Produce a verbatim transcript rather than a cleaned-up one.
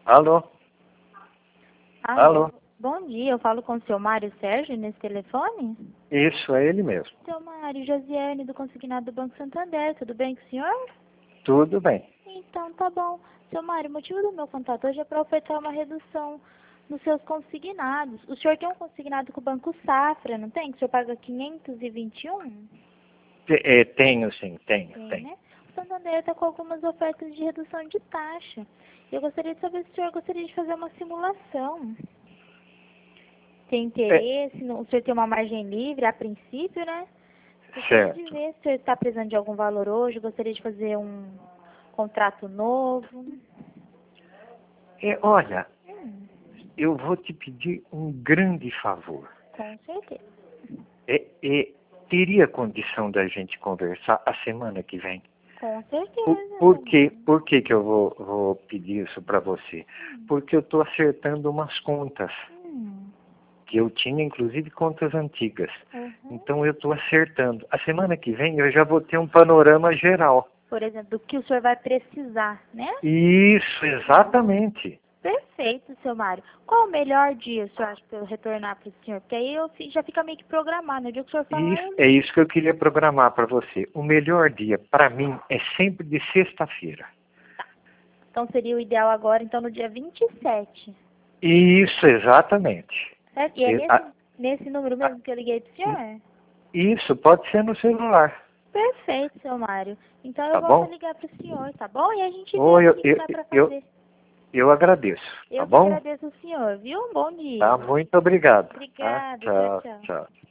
Alô? Alô? Alô? Bom dia, eu falo com o seu Mário Sérgio nesse telefone? Isso, é ele mesmo. Seu Mário, Josiane do Consignado do Banco Santander, tudo bem com o senhor? Tudo bem. Então, tá bom. Seu Mário, o motivo do meu contato hoje é para ofertar uma redução nos seus consignados. O senhor tem um consignado com o Banco Safra, não tem? Que o senhor paga quinhentos e vinte e um? Te- é, tenho sim, tenho, Tem, tenho. né? O Santander está com algumas ofertas de redução de taxa. Eu gostaria de saber se o senhor gostaria de fazer uma simulação. Tem É, interesse? No, o senhor tem uma margem livre a princípio, né? Gostaria de certo. ver se o senhor está precisando de algum valor hoje, gostaria de fazer um contrato novo. É, olha, Hum, eu vou te pedir um grande favor. com certeza. É, é, teria condição da gente conversar a semana que vem? Com Por, certeza, por, seu quê? Mário. Por que, que eu vou, vou pedir isso para você? Porque eu estou acertando umas contas, Hum, que eu tinha inclusive contas antigas. uhum. Então eu estou acertando. A semana que vem eu já vou ter um panorama geral. Por exemplo, do que o senhor vai precisar, né? Isso, exatamente. Perfeito, seu Mário. Qual o melhor dia, o senhor acha, para eu retornar para o senhor? Porque aí eu fi- já fica meio que programado. No dia que o senhor falar, Isso, eu é ligo. isso que eu queria programar para você. O melhor dia para mim é sempre de sexta-feira. Então seria o ideal agora, então, no dia vinte e sete. Isso, exatamente. Certo? E é E- a- nesse, nesse número a- mesmo que eu liguei para o senhor? Isso, pode ser no celular, Perfeito, seu Mário. Então eu tá volto a bom? ligar para o senhor, tá bom? E a gente vê Ou o eu, que, que eu, dá para eu, fazer. eu agradeço, tá Eu que bom? agradeço o senhor, viu? Um bom dia. Tá, muito obrigado. Tá? Obrigada, tchau, Tchau, tchau. tchau.